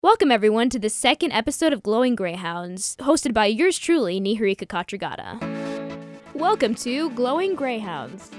Welcome, everyone, to the second episode of Glowing Greyhounds, hosted by yours truly, Niharika Katragata. Welcome to Glowing Greyhounds.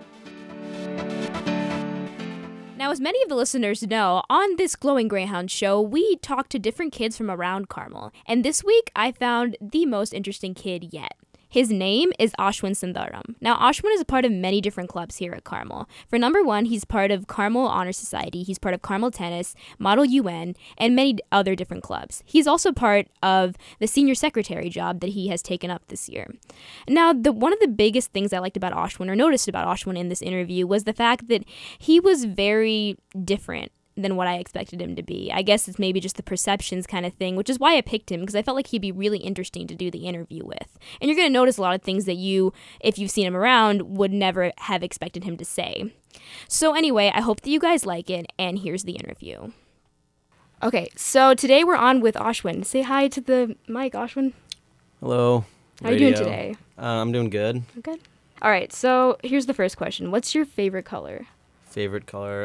Now, as many of the listeners know, on this Glowing Greyhounds show, we talk to different kids from around Carmel, and this week I found the most interesting kid yet. His name is Ashwin Sundaram. Now, Ashwin is a part of many different clubs here at Carmel. For number one, he's part of Carmel Honor Society, he's part of Carmel Tennis, Model UN, and many other different clubs. He's also part of the senior secretary job that he has taken up this year. Now, one of the biggest things I liked about Ashwin, or noticed about Ashwin in this interview, was the fact that he was very different than what I expected him to be. I guess it's maybe just the perceptions kind of thing, which is why I picked him, because I felt like he'd be really interesting to do the interview with. And you're going to notice a lot of things that you, if you've seen him around, would never have expected him to say. So anyway, I hope that you guys like it, and here's the interview. Okay, so today we're on with Ashwin. Say hi to the mic, Ashwin. Hello. How are you doing today? I'm doing good. Good. All right, so here's the first question. What's your favorite color? Favorite color?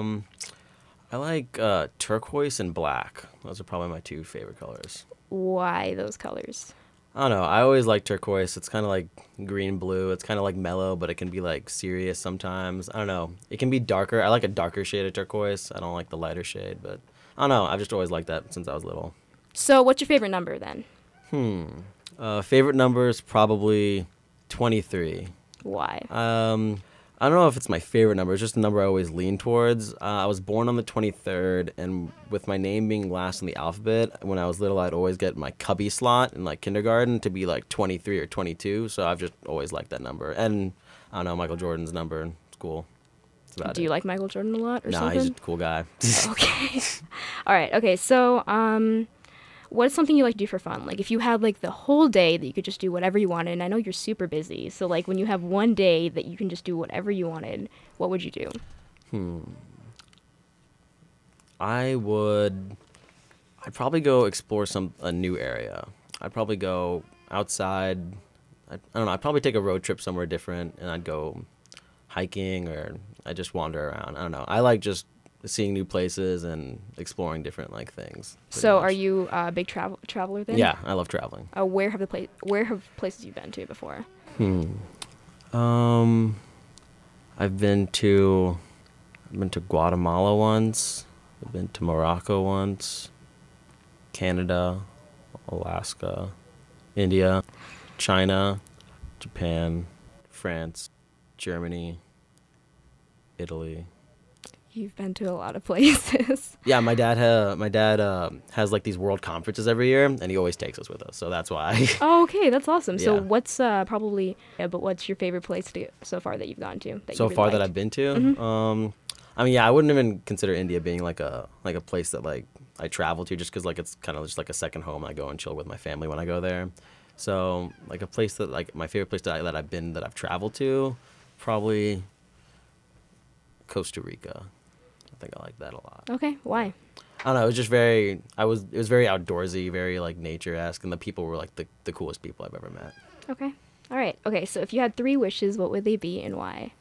I like turquoise and black. Those are probably my two favorite colors. Why those colors? I don't know. I always like turquoise. It's kind of like green blue. It's kind of like mellow, but it can be like serious sometimes. I don't know. It can be darker. I like a darker shade of turquoise. I don't like the lighter shade, but I don't know. I've just always liked that since I was little. So what's your favorite number then? Favorite number is probably 23. Why? I don't know if it's my favorite number. It's just a number I always lean towards. I was born on the 23rd, and with my name being last in the alphabet, when I was little, I'd always get my cubby slot in like kindergarten to be like 23 or 22. So I've just always liked that number. And I don't know, Michael Jordan's number in school. That's about Do you like Michael Jordan a lot or Nah, something? he's a cool guy. Okay. All right. Okay. So, what's something you like to do for fun? Like, if you had like the whole day that you could just do whatever you wanted, and I know you're super busy, so like when you have one day that you can just do whatever you wanted, what would you do? I'd probably go explore a new area. I'd probably go outside. I don't know. I'd probably take a road trip somewhere different, and I'd go hiking, or I'd just wander around. I don't know. I like just seeing new places and exploring different like things. So, much. are you a big traveler then? Yeah, I love traveling. Where have places you've been to before? I've been to Guatemala once. I've been to Morocco once. Canada, Alaska, India, China, Japan, France, Germany, Italy. You've been to a lot of places. Yeah, my dad has like these world conferences every year, and he always takes us with us. So that's why. Oh, okay, that's awesome. So, Yeah. what's what's your favorite place so far that you've gone to? So far that I've been to, I mean, yeah, I wouldn't even consider India being like a place that like I travel to, just because like it's kind of just like a second home. I go and chill with my family when I go there. So like a place that like my favorite place that I've traveled to, probably Costa Rica. I think I like that a lot. Okay, why? I don't know. It was just very outdoorsy, very like nature-esque, and the people were like the coolest people I've ever met. Okay. All right. Okay, so if you had 3 wishes, what would they be and why?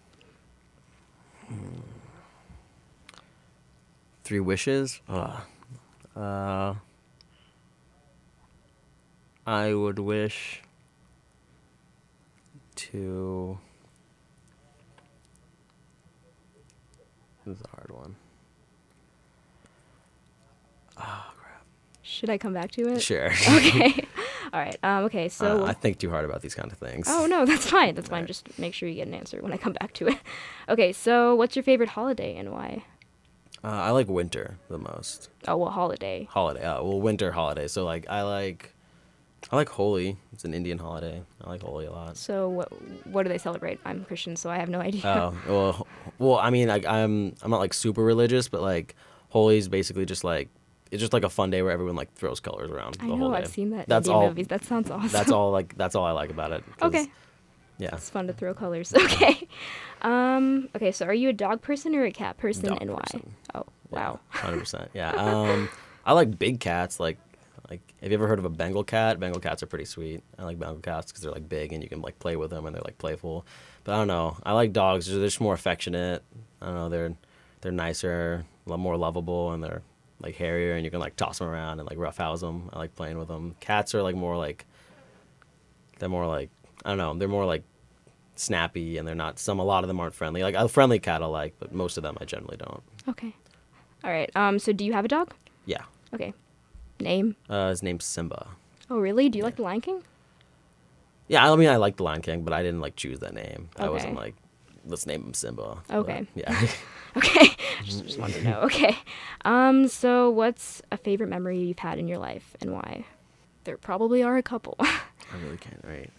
3 wishes? I would wish to... This is a hard one. Oh, crap. Should I come back to it? Sure. Okay. All right. Okay, so... I think too hard about these kind of things. Oh, no, that's fine. That's fine. Right. Just make sure you get an answer when I come back to it. Okay, so what's your favorite holiday and why? I like winter the most. Oh, well, holiday. Holiday. Winter holiday. So, like, I like Holi. It's an Indian holiday. I like Holi a lot. So what do they celebrate? I'm Christian, so I have no idea. Oh, well, I mean, like, I'm not, like, super religious, but, like, Holi's basically just, like, it's just, like, a fun day where everyone, like, throws colors around I the know, whole day. I've seen that in That's Indian all, movies. That sounds awesome. That's all I like about it. 'Cause, Okay. Yeah. It's fun to throw colors. Okay. Okay, so are you a dog person or a cat person Dog and person. why? Oh, wow. 100%. Yeah. I like big cats. Like, have you ever heard of a Bengal cat? Bengal cats are pretty sweet. I like Bengal cats because they're like big and you can like play with them and they're like playful. But I don't know. I like dogs. They're just more affectionate. I don't know. They're nicer, more lovable, and they're like hairier, and you can like toss them around and like roughhouse them. I like playing with them. Cats are like more like, they're more like, I don't know, they're more like snappy, and they're not, a lot of them aren't friendly. Like a friendly cat I like, but most of them I generally don't. Okay. All right. So do you have a dog? Yeah. Okay. Name? His name's Simba. Oh, really? Do you like The Lion King? Yeah, I mean, I like the Lion King, but I didn't like choose that name. I Okay. wasn't like, let's name him Simba. Okay. But, yeah. Okay. just wanted to know. Okay. So what's a favorite memory you've had in your life and why? There probably are a couple. I really can't. Right.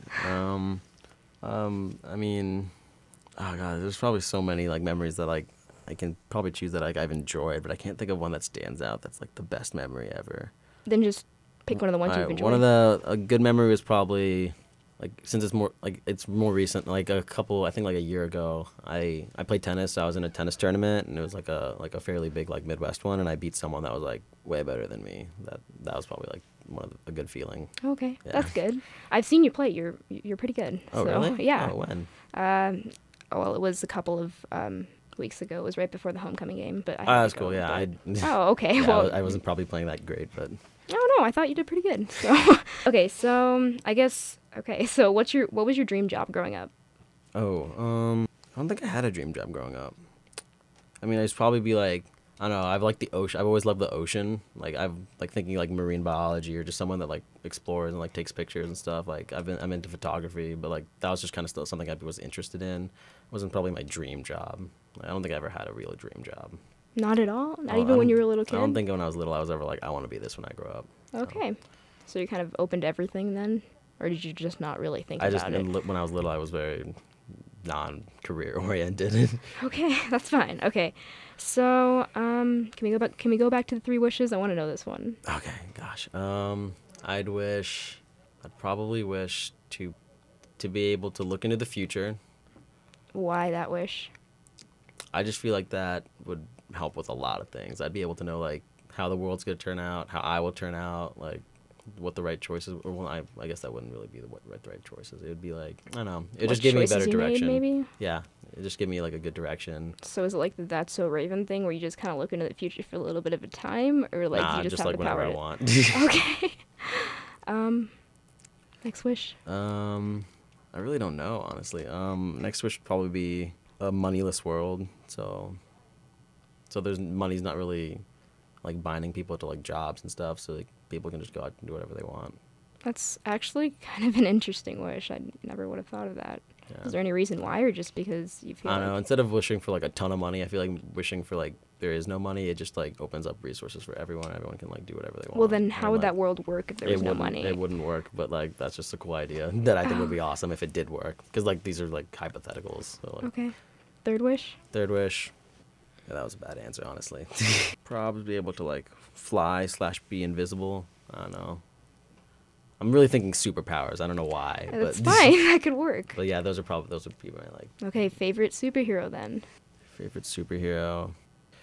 I mean, oh god, there's probably so many like memories that like I can probably choose that like I've enjoyed, but I can't think of one that stands out. That's like the best memory ever. Then just pick one of the ones you've Alright, enjoyed. a good memory was probably like, since it's more recent, like I think like a year ago, I played tennis. I was in a tennis tournament, and it was like a fairly big like Midwest one, and I beat someone that was like way better than me. That was probably like a good feeling. Okay, Yeah. that's good. I've seen you play. You're pretty good. Oh, so, really? Yeah. Oh, when? Well, it was a couple of weeks ago. It was right before the homecoming game, but I Oh, had that's to go, cool. Yeah. but- Oh, okay. Yeah, well, I wasn't probably playing that great, but oh no, I thought you did pretty good. So, okay. So I guess. Okay. So what was your dream job growing up? I don't think I had a dream job growing up. I mean, I'd probably be like, I don't know, I've liked the ocean. I've always loved the ocean. Like I've like thinking like marine biology, or just someone that like explores and like takes pictures and stuff. Like I'm into photography, but like that was just kind of still something I was interested in. It wasn't probably my dream job. Like, I don't think I ever had a real dream job. Not at all. Not Oh, even when you were a little kid. I don't think when I was little I was ever like, I want to be this when I grow up. Okay. So you're kind of open to everything then, or did you just not really think about it? When I was little, I was very non-career oriented. Okay, that's fine. Okay, so can we go back to the 3 wishes? I want to know this one. Okay, gosh. I'd probably wish to be able to look into the future. Why that wish? I just feel like that would help with a lot of things. I'd be able to know like how the world's gonna turn out, how I will turn out, like what the right choices. Or well, I guess that wouldn't really be the right choices. It would be like, I don't know. It just give me a better direction. Maybe. Yeah, it just give me like a good direction. So is it like the That's So Raven thing, where you just kind of look into the future for a little bit of a time, or like Nah, you just have like the power? whenever I want. Okay. Next wish. I really don't know, honestly. Next wish would probably be a moneyless world. So there's money's not really like binding people to like jobs and stuff. So like people can just go out and do whatever they want. That's actually kind of an interesting wish. I never would have thought of that. Yeah. Is there any reason why, or just because you feel? I don't know. like... Instead of wishing for like a ton of money, I feel like wishing for like there is no money. It just like opens up resources for everyone. Everyone can like do whatever they want. Well, then And, how would like, that world work if there was no money? It wouldn't work. But like that's just a cool idea that I think would be awesome if it did work. Because like these are like hypotheticals. So, like, Okay. Third wish. Third wish. Yeah, that was a bad answer, honestly. Probably be able to like fly / be invisible. I don't know. I'm really thinking superpowers. I don't know why. That's but fine. That could work. But yeah, those would be my like Okay, favorite superhero then. favorite superhero.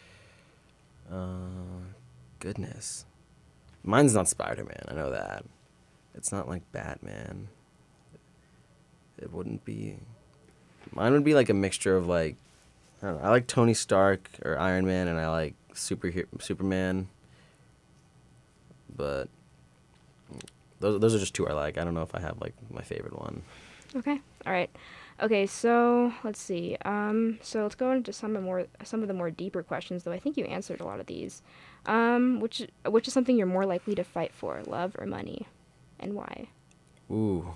Goodness. Mine's not Spider-Man. I know that. It's not like Batman. It wouldn't be. Mine would be like a mixture of like, I don't know. I like Tony Stark or Iron Man, and I like Superman. But those are just 2 I like. I don't know if I have like my favorite one. Okay. All right. Okay, so let's see. So let's go into some of the more deeper questions, though I think you answered a lot of these. Which is something you're more likely to fight for, love or money, and why? Ooh.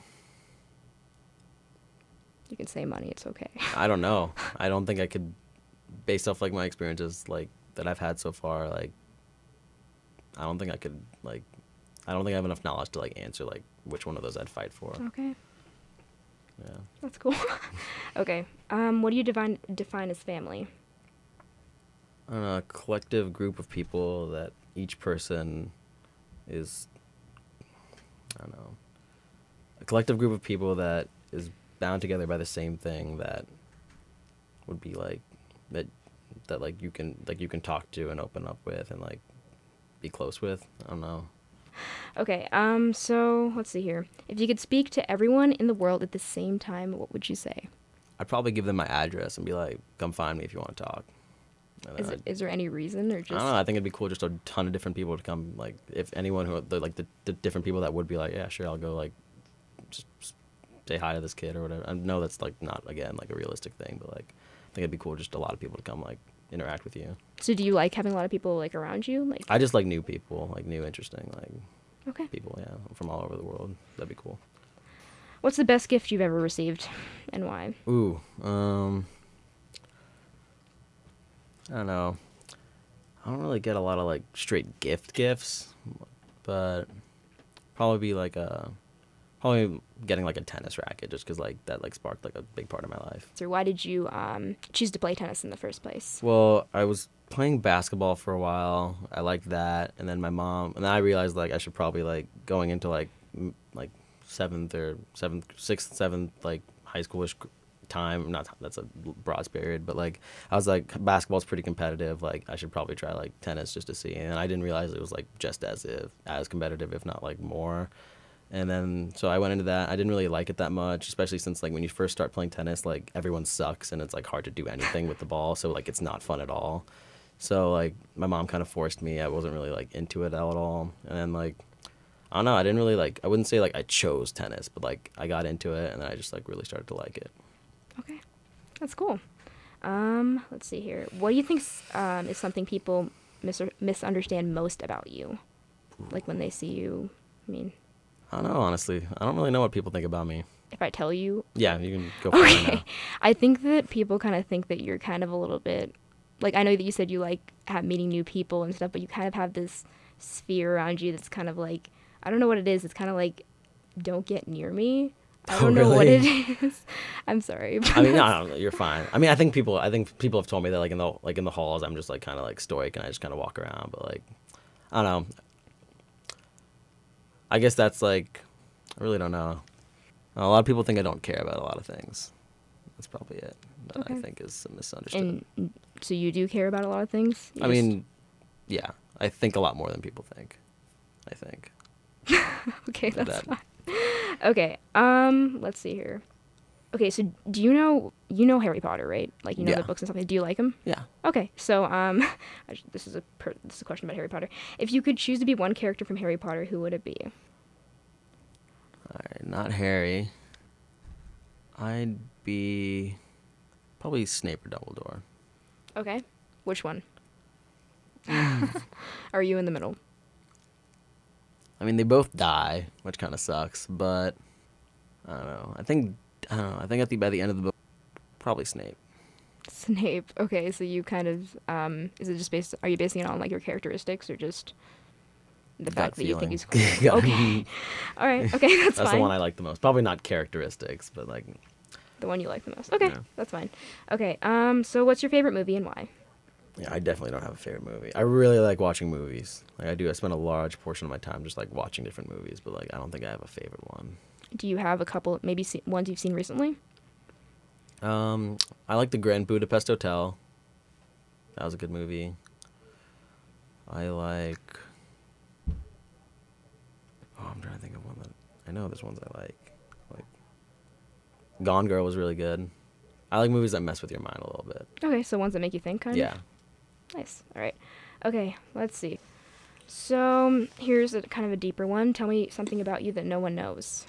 You can say money. It's okay. I don't know. I don't think I could, based off like my experiences like that I've had so far. Like, I don't think I could like. I don't think I have enough knowledge to like answer like which one of those I'd fight for. Okay. Yeah. That's cool. Okay. What do you define as family? I don't know, a collective group of people that each person is. I don't know. A collective group of people that is bound together by the same thing, that would be like that like you can talk to and open up with and like be close with. I don't know. Okay, so let's see here. If you could speak to everyone in the world at the same time, what would you say? I'd probably give them my address and be like, come find me if you want to talk. And then Is there any reason or I just? don't know. I think it'd be cool just a ton of different people to come. Like, if anyone who the different people that would be like, yeah, sure, I'll go. Like, just say hi to this kid or whatever. I know that's like not again like a realistic thing, but like I think it'd be cool just a lot of people to come like interact with you. So do you like having a lot of people like around you? Like, I just like new people, like new interesting like okay. people, yeah, from all over the world. That'd be cool. What's the best gift you've ever received, and why? Ooh, I don't know. I don't really get a lot of like straight gifts, but probably be like probably getting like a tennis racket just because like that like sparked like a big part of my life. So why did you choose to play tennis in the first place? Well, I was playing basketball for a while. I liked that, and then my mom, and then I realized like I should probably like going into like sixth, seventh like high schoolish time. Not that's a broad period, but like I was like basketball's pretty competitive. Like I should probably try like tennis just to see. And I didn't realize it was like just as competitive, if not like more. And then so I went into that. I didn't really like it that much, especially since like when you first start playing tennis, like everyone sucks and it's like hard to do anything with the ball. So like it's not fun at all. So like my mom kind of forced me. I wasn't really like into it at all. And then like I don't know. I didn't really like. I wouldn't say like I chose tennis, but like I got into it and then I just like really started to like it. Okay, that's cool. Let's see here. What do you think is something people misunderstand most about you? Like when they see you, I mean... I don't know, honestly. I don't really know what people think about me. If I tell you... Yeah, you can go for it right now. I think that people kind of think that you're kind of a little bit... Like, I know that you said you like meeting new people and stuff, but you kind of have this sphere around you that's kind of like... I don't know what it is. It's kind of like, don't get near me. I don't know what it is. I'm sorry. I mean, no, you're fine. I mean, I think people have told me that like in the halls, I'm just like kind of like stoic and I just kind of walk around. But like, I don't know. I guess that's like, I really don't know. A lot of people think I don't care about a lot of things. That's probably it. That I think is misunderstood. And so you do care about a lot of things? I mean, yeah, I think a lot more than people think. I think. Okay, that's fine. Okay, let's see here. Okay, so do you know Harry Potter, right? Like, you know the books and stuff. Do you like them? Yeah. Okay, so this is a question about Harry Potter. If you could choose to be one character from Harry Potter, who would it be? All right, not Harry. I'd be probably Snape or Dumbledore. Okay, which one? Are you in the middle? I mean, they both die, which kind of sucks, but I don't know. I think by the end of the book, probably Snape. Snape. Okay, so you kind of is it just are you basing it on like your characteristics or just the fact that you think he's cool? Okay. All right. Okay, that's fine. That's the one I like the most. Probably not characteristics, but like the one you like the most. Okay, yeah. That's fine. Okay. So what's your favorite movie and why? Yeah, I definitely don't have a favorite movie. I really like watching movies. Like I do. I spend a large portion of my time just like watching different movies, but like I don't think I have a favorite one. Do you have a couple, maybe ones you've seen recently? I like the Grand Budapest Hotel. That was a good movie. I like... Oh, I'm trying to think of one that... I know there's ones I like. Like, Gone Girl was really good. I like movies that mess with your mind a little bit. Okay, so ones that make you think, kind of? Yeah. Nice. All right. Okay, let's see. So here's a kind of a deeper one. Tell me something about you that no one knows.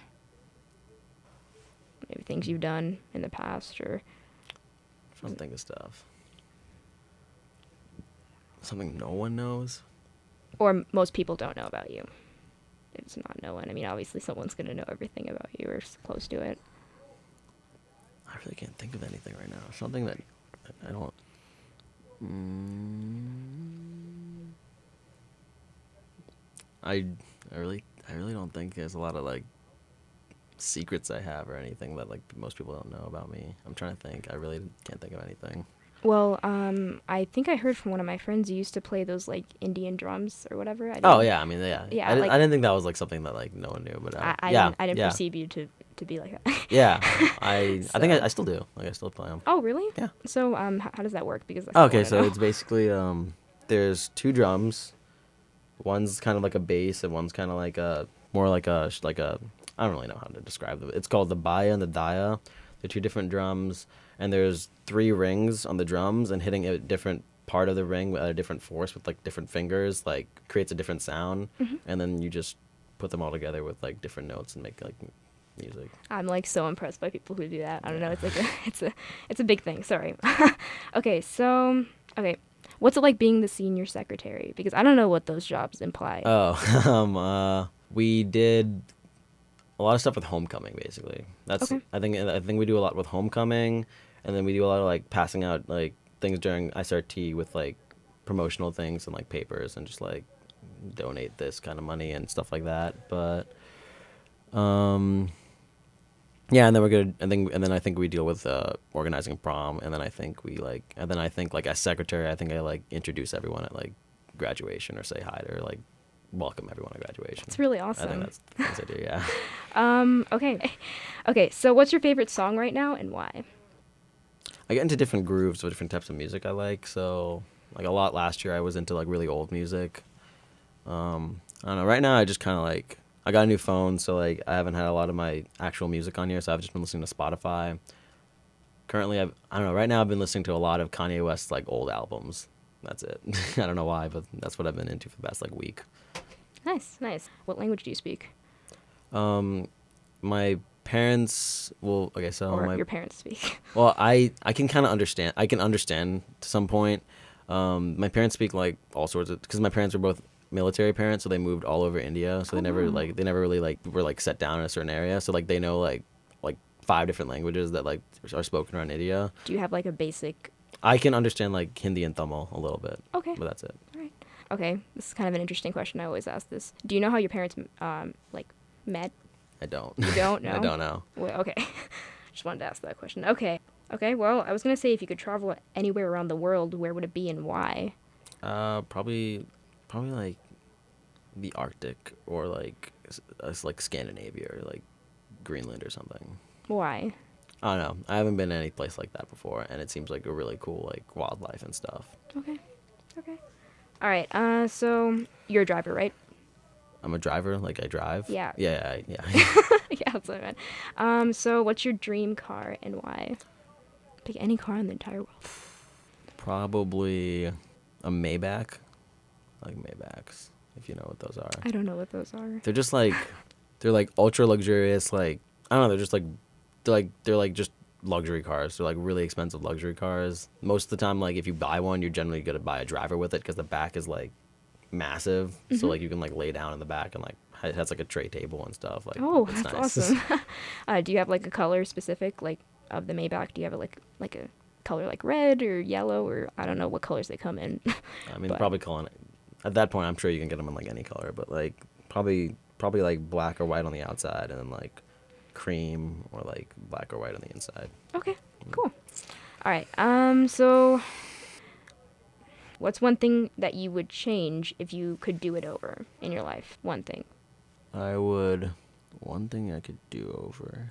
Maybe things you've done in the past, or... I'm trying to think of stuff. Something no one knows? Or most people don't know about you. It's not no one. I mean, obviously someone's going to know everything about you or close to it. I really can't think of anything right now. Something that I don't... I really don't think there's a lot of like secrets I have or anything that like most people don't know about me. I'm trying to think. I really can't think of anything. Well, I think I heard from one of my friends you used to play those like Indian drums or whatever. Oh yeah, I mean yeah. Yeah, I didn't think that was like something that like no one knew, but I didn't perceive you to be like that. Yeah, I think I still do. Like I still play them. Oh really? Yeah. So how does that work? Because okay, so it's basically there's two drums. One's kind of like a bass, and one's kind of like a more like a I don't really know how to describe them. It's called the baya and the daya. They're two different drums, and there's 3 rings on the drums, and hitting at different part of the ring at a different force with like different fingers like creates a different sound, Mm-hmm. and then you just put them all together with like different notes and make like music. I'm like so impressed by people who do that. I don't know. It's like it's a big thing. Sorry. Okay, so what's it like being the senior secretary? Because I don't know what those jobs imply. We did a lot of stuff with homecoming, basically. That's Okay. I think we do a lot with homecoming, and then we do a lot of like passing out like things during SRT with like promotional things and like papers and just like donate this kind of money and stuff like that. But yeah, and then we're good. And then I think we deal with organizing prom, and then I think like as secretary, I think I like introduce everyone at like graduation or say hi to or like welcome everyone at graduation. It's really I awesome. think that's the things I do. Yeah. Okay. So what's your favorite song right now and why? I get into different grooves with different types of music I like. So like a lot last year, I was into like really old music. I don't know. Right now, I just kind of like I got a new phone, so like I haven't had a lot of my actual music on here, so I've just been listening to Spotify. Currently, I don't know. Right now, I've been listening to a lot of Kanye West's like old albums. That's it. I don't know why, but that's what I've been into for the past like week. Nice. What language do you speak? My parents. Well, okay, so Or your parents speak? Well, I can kind of understand. I can understand to some point. My parents speak like all sorts of because my parents were both military parents, so they moved all over India. So they never really like were like set down in a certain area. So like they know like 5 different languages that like are spoken around India. Do you have like a basic? I can understand like Hindi and Tamil a little bit. Okay. But that's it. All right. Okay. This is kind of an interesting question. I always ask this. Do you know how your parents like met? I don't. You don't know? I don't know. Well, okay. Just wanted to ask that question. Okay. Well, I was gonna say if you could travel anywhere around the world, where would it be and why? Probably like the Arctic or like like Scandinavia or like Greenland or something. Why? I don't know. I haven't been to any place like that before, and it seems like a really cool like wildlife and stuff. Okay. All right. So you're a driver, right? I'm a driver. Like I drive. Yeah. Yeah. Yeah, that's what I meant. So what's your dream car and why? Pick any car in the entire world. Probably a Maybach. I like Maybachs, if you know what those are. I don't know what those are. They're just like they're like ultra luxurious. Like I don't know. They're just like they're like just luxury cars. They're like really expensive luxury cars. Most of the time, like if you buy one, you're generally gonna buy a driver with it because the back is like massive. Mm-hmm. So like you can like lay down in the back and like it has like a tray table and stuff. Like Oh, it's that's nice. awesome. Do you have like a color specific like of the Maybach? Do you have like a color like red or yellow or I don't know what colors they come in? I mean, But- probably calling it at that point. I'm sure you can get them in like any color, but like probably like black or white on the outside, and then like cream or like black or white on the inside. Okay, cool. All right. So what's one thing that you would change if you could do it over in your life? One thing. One thing I could do over.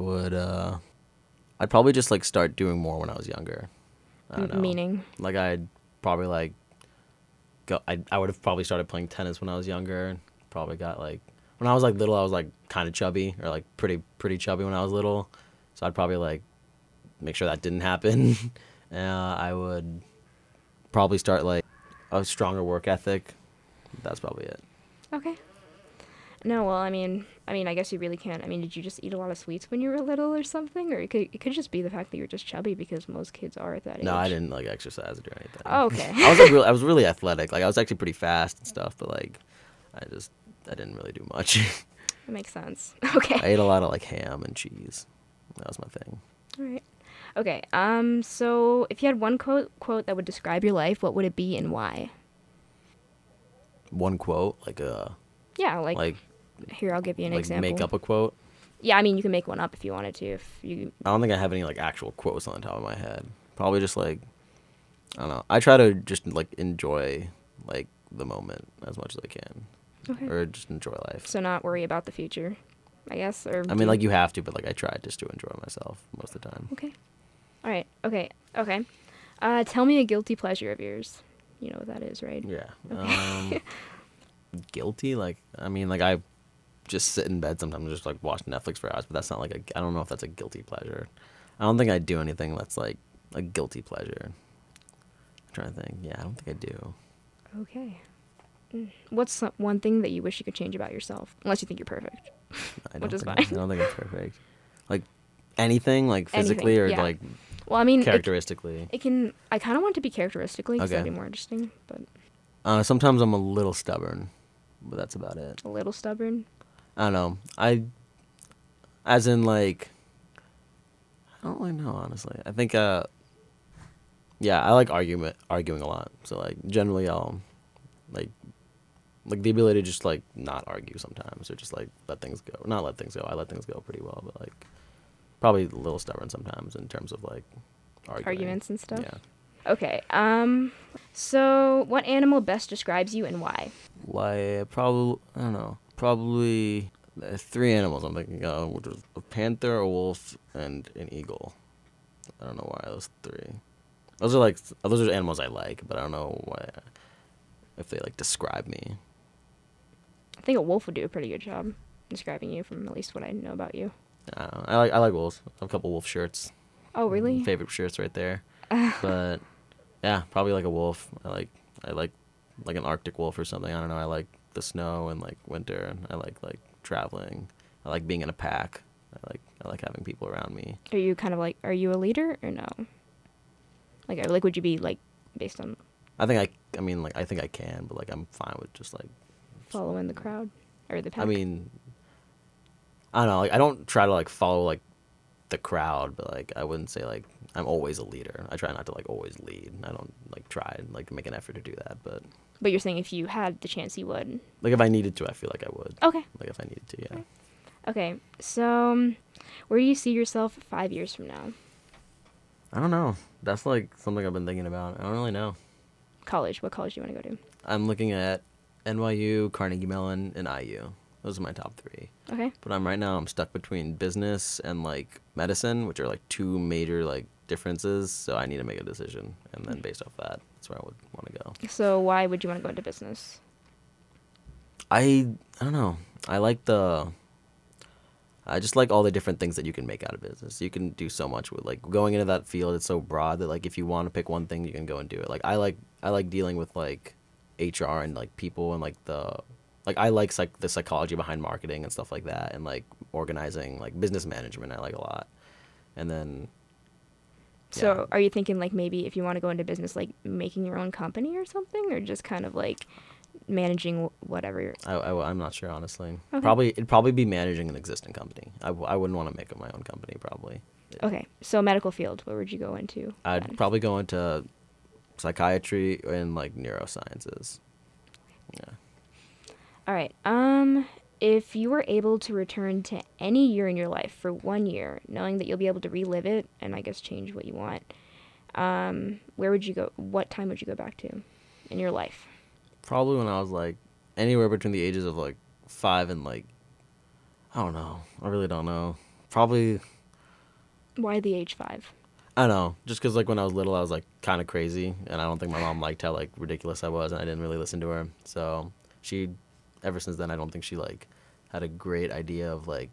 I'd probably just like start doing more when I was younger. I don't know. Meaning? Like I'd probably like I would have probably started playing tennis when I was younger. Probably got like when I was like little, I was like kind of chubby or like pretty chubby when I was little. So I'd probably like make sure that didn't happen. I would probably start like a stronger work ethic. That's probably it. Okay. No, well, I mean, I guess you really can't. I mean, did you just eat a lot of sweets when you were little or something? Or it could just be the fact that you're just chubby because most kids are at that age. No, I didn't like exercise or anything. Oh, okay. I was really athletic. Like I was actually pretty fast and stuff, but like I didn't really do much. That makes sense. Okay. I ate a lot of like ham and cheese. That was my thing. All right. Okay. So if you had one quote that would describe your life, what would it be and why? One quote, Yeah, like here, I'll give you an like example. make up a quote. Yeah, I mean, you can make one up if you wanted to. If you. I don't think I have any like actual quotes on the top of my head. Probably just like I don't know. I try to just like enjoy like the moment as much as I can, Okay. or just enjoy life. So not worry about the future, I guess. Or I mean, like you have to, but like I try just to enjoy myself most of the time. Okay. All right. Okay. Tell me a guilty pleasure of yours. You know what that is, right? Yeah. Guilty? Like, I mean, like I just sit in bed sometimes and just like watch Netflix for hours, but that's not like I don't know if that's a guilty pleasure. I don't think I do anything that's like a guilty pleasure. trying to think. Yeah, I don't think I do. Okay. What's one thing that you wish you could change about yourself? Unless you think you're perfect. I Which don't is think, fine. I don't think I'm perfect. Like anything, like physically Anything, or yeah. like Well, I mean, characteristically. I kind of want it to be characteristically because Okay. that'd be more interesting, but Sometimes I'm a little stubborn, but that's about it. a little stubborn. I don't know. As in like, I don't really know, honestly. I think, yeah, I like arguing a lot. So like, generally, I'll like the ability to just like not argue sometimes, or just like let things go. Not let things go. I let things go pretty well, but like probably a little stubborn sometimes in terms of like Arguments and stuff. Yeah. Okay. So what animal best describes you and why? Like I don't know. Probably 3 animals I'm thinking of, which is a panther, a wolf, and an eagle. I don't know why those 3. Those are animals I like, but I don't know why if they like describe me. I think a wolf would do a pretty good job describing you from at least what I know about you. I don't know. I like wolves. I have a couple wolf shirts. Oh, really? Favorite shirts right there. But yeah, probably like a wolf. I like an Arctic wolf or something. I don't know. I like the snow and like winter. And I like traveling. I like being in a pack. I like having people around me. Are you kind of like, are you a leader or no? Like would you be like based on I think I think I can, but like I'm fine with just like following the crowd or the pack? I mean, I don't know. Like I don't try to like follow like the crowd, but like I wouldn't say like I'm always a leader. I try not to like always lead. I don't like try and like make an effort to do that, but But you're saying if you had the chance, you would. like if I needed to, I feel like I would. Okay. Like if I needed to, yeah. Okay. So, where do you see yourself 5 years from now? I don't know. That's like something I've been thinking about. I don't really know. College. What college do you want to go to? I'm looking at NYU, Carnegie Mellon, and IU. Those are my top 3. Okay. But I'm stuck between business and like medicine, which are like 2 major like differences. So I need to make a decision, and then based off that, that's where I would want to go. So why would you want to go into business? I don't know. I just like all the different things that you can make out of business. You can do so much with like going into that field. It's so broad that like if you want to pick one thing, you can go and do it. Like I like dealing with like HR and like people and like I like the psychology behind marketing and stuff like that, and like organizing, like business management I like a lot. And then So yeah. are you thinking like maybe if you want to go into business, like making your own company or something, or just kind of like managing whatever? I'm not sure, honestly. Okay. It'd probably be managing an existing company. I wouldn't want to make up my own company, probably. Okay. So medical field, where would you go into? I'd then? probably go into psychiatry and like neurosciences. Yeah. All right. If you were able to return to any year in your life for 1 year, knowing that you'll be able to relive it and I guess change what you want, where would you go? What time would you go back to in your life? Probably when I was like anywhere between the ages of like 5 and like, I don't know. I really don't know. Probably, Why the age 5? I don't know. Just because like when I was little, I was like kind of crazy, and I don't think my mom liked how like ridiculous I was, and I didn't really listen to her. So ever since then, I don't think she like had a great idea of like,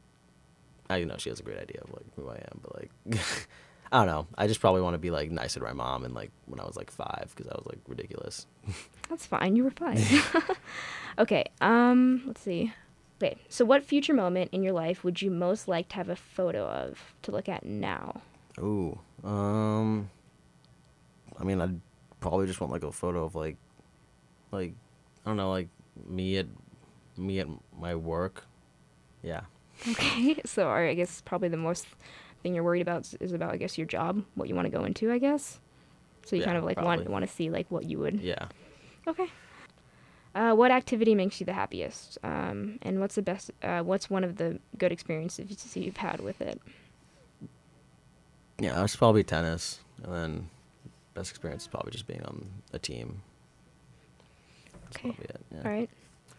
I know she has a great idea of like who I am, but like, I don't know. I just probably want to be like nicer to my mom, and like when I was like 5, because I was like ridiculous. That's fine. You were 5. Okay. Let's see. Okay. So what future moment in your life would you most like to have a photo of to look at now? Ooh. I mean, I'd probably just want like a photo of like I don't know, like me at my work. Yeah. Okay. So I guess probably the most thing you're worried about is about, I guess, your job, what you want to go into, I guess. So you Yeah, kind of like probably. want to see like what you would. Yeah. Okay. What activity makes you the happiest? And what's the best? What's one of the good experiences you've had with it? Yeah, it's probably tennis, and then best experience is probably just being on a team. That's Okay. probably it. Yeah. All right.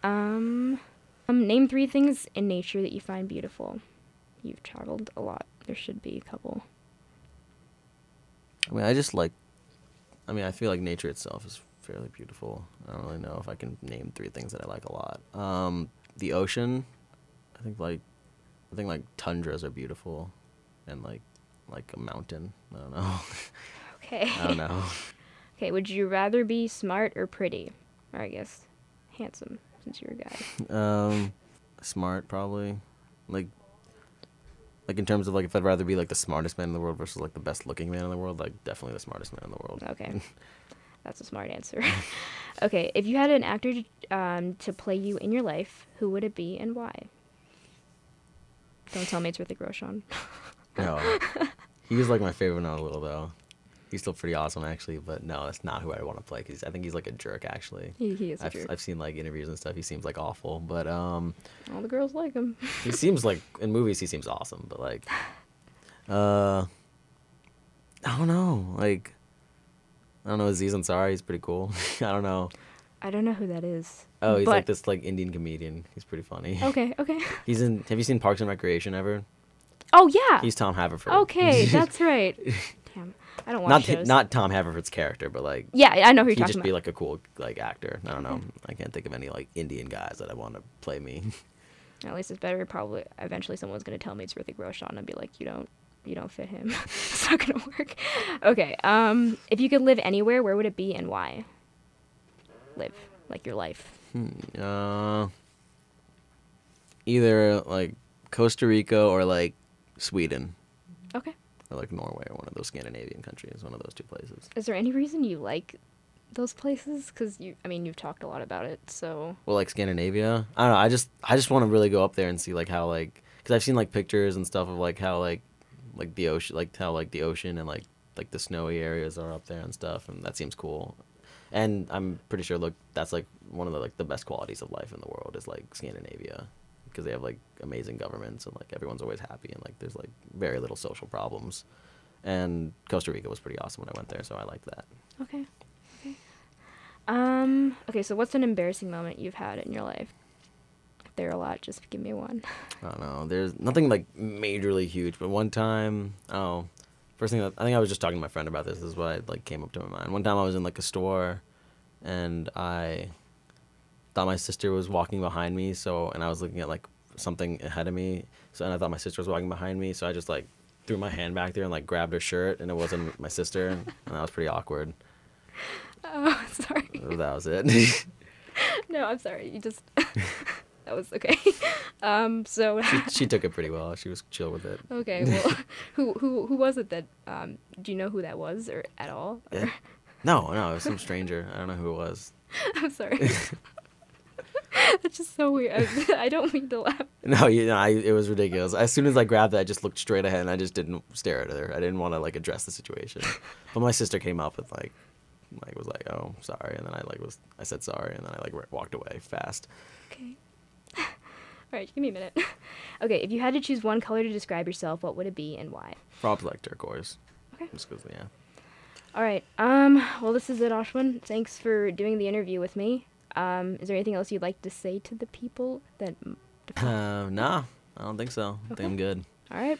Name 3 things in nature that you find beautiful. You've traveled a lot. There should be a couple. I mean, I feel like nature itself is fairly beautiful. I don't really know if I can name 3 things that I like a lot. The ocean, I think tundras are beautiful, and like a mountain. I don't know. Okay. I don't know. Okay, would you rather be smart or pretty? Or I guess handsome, since you're a guy. Smart probably. Like in terms of like if I'd rather be like the smartest man in the world versus like the best looking man in the world, like definitely the smartest man in the world. Okay. That's a smart answer. Okay, if you had an actor to play you in your life, who would it be and why? Don't tell me it's Hrithik Roshan. No. He was like my favorite now a little though. He's still pretty awesome actually, but no, that's not who I want to play because I think he's like a jerk actually. He is a jerk. I've seen like interviews and stuff. He seems like awful, but all the girls like him. he seems like in movies he seems awesome, but like I don't know, like I don't know, Aziz Ansari, he's pretty cool. I don't know. I don't know who that is. Oh, he's like this like Indian comedian. He's pretty funny. Okay. Have you seen Parks and Recreation ever? Oh yeah. He's Tom Haverford. Okay, that's right. Damn, I don't watch shows. Not Tom Haverford's character, but like yeah, I know who you're talking he'd just about. be like a cool like actor. I don't know. I can't think of any like Indian guys that I want to play me. At least it's better. Probably eventually someone's gonna tell me it's Hrithik Roshan and be like, you don't fit him. It's not gonna work. Okay. If you could live anywhere, where would it be and why? Live like your life. Either like Costa Rica or like Sweden. Okay. Or like Norway or one of those Scandinavian countries, one of those two places. Is there any reason you like those places? Because you've talked a lot about it, so. Well, like Scandinavia, I don't know. I just want to really go up there and see like how like because I've seen like pictures and stuff of like how like the ocean, like how like the ocean and like the snowy areas are up there and stuff, and that seems cool. And I'm pretty sure that's like one of the like the best qualities of life in the world is like Scandinavia. Because they have like amazing governments and like everyone's always happy and like there's like very little social problems, and Costa Rica was pretty awesome when I went there, so I liked that. Okay. Okay. So what's an embarrassing moment you've had in your life? If there are a lot, just give me one. I don't know. There's nothing like majorly huge, but one time, first thing I think I was just talking to my friend about this. This is what like came up to my mind. One time I was in like a store, and I thought my sister was walking behind me, and I was looking at like something ahead of me, and I thought my sister was walking behind me, so I just like threw my hand back there and like grabbed her shirt, and it wasn't my sister, and that was pretty awkward. Oh, sorry. That was it. No, I'm sorry. You just that was okay. So she took it pretty well. She was chill with it. Okay. Well, who was it that do you know who that was or at all? Or? Yeah. No, it was some stranger. I don't know who it was. I'm sorry. That's just so weird. I don't mean to laugh. No, it was ridiculous. As soon as I grabbed it, I just looked straight ahead and I just didn't stare at her. I didn't want to like address the situation. But my sister came up with like was like, "Oh, sorry," and then I said sorry, and then I like walked away fast. Okay. All right, give me a minute. Okay, if you had to choose one color to describe yourself, what would it be and why? Probably like turquoise. Okay. Just 'cause, yeah. All right. Well, this is it, Ashwin. Thanks for doing the interview with me. Is there anything else you'd like to say to the people that? No, I don't think so. I think I'm good. All right.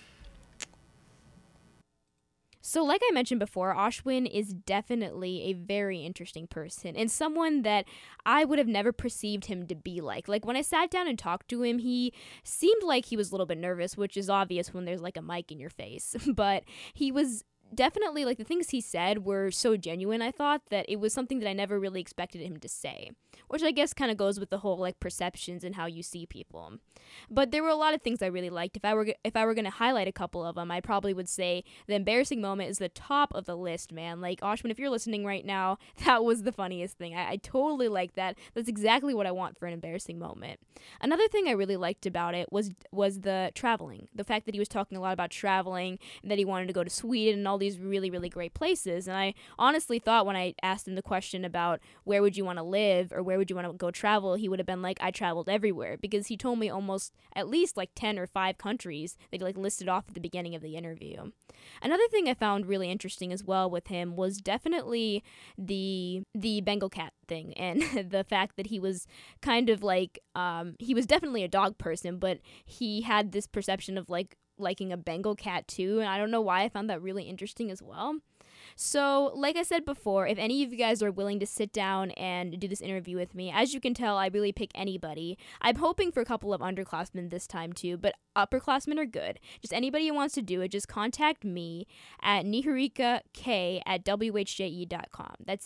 So like I mentioned before, Ashwin is definitely a very interesting person and someone that I would have never perceived him to be like. Like when I sat down and talked to him, he seemed like he was a little bit nervous, which is obvious when there's like a mic in your face. But he was definitely, like, the things he said were so genuine, I thought, that it was something that I never really expected him to say, which I guess kind of goes with the whole, like, perceptions and how you see people. But there were a lot of things I really liked. If I were going to highlight a couple of them, I probably would say the embarrassing moment is the top of the list, man. Like, Ashwin, if you're listening right now, that was the funniest thing. I totally like that. That's exactly what I want for an embarrassing moment. Another thing I really liked about it was the traveling. The fact that he was talking a lot about traveling and that he wanted to go to Sweden and all these really, really great places. And I honestly thought when I asked him the question about where would you want to live or where would you want to go travel, he would have been like, I traveled everywhere, because he told me almost at least like 10 or 5 countries that he like listed off at the beginning of the interview. Another thing I found really interesting as well with him was definitely the Bengal cat thing, and the fact that he was kind of like he was definitely a dog person, but he had this perception of like liking a Bengal cat too, and I don't know why I found that really interesting as well. So, like I said before, if any of you guys are willing to sit down and do this interview with me, as you can tell, I really pick anybody. I'm hoping for a couple of underclassmen this time too, but upperclassmen are good. Just anybody who wants to do it, just contact me at neharika@whja.com. That's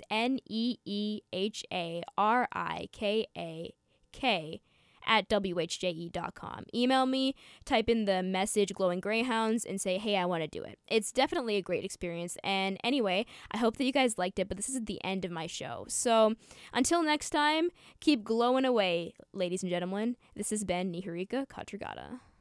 NEEHARIKAK at whje.com. Email me, type in the message Glowing Greyhounds, and say, hey, I want to do it. It's definitely a great experience. And anyway, I hope that you guys liked it, but this is the end of my show. So until next time, keep glowing away, ladies and gentlemen. This has been Niharika Katragata.